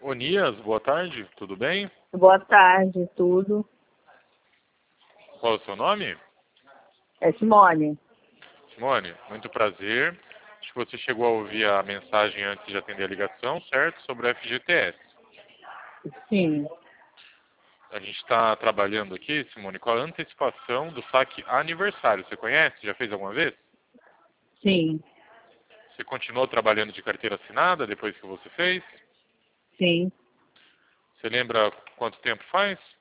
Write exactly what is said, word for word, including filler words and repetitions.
Onias, boa tarde, tudo bem? Boa tarde, tudo. Qual é o seu nome? É Simone. Simone, muito prazer. Acho que você chegou a ouvir a mensagem antes de atender a ligação, certo? Sobre o F G T S. Sim, A gente está trabalhando aqui, Simone, com a antecipação do saque aniversário. Você conhece? Já fez alguma vez? sim, Você continuou trabalhando de carteira assinada depois que você fez? sim. Você lembra quanto tempo faz?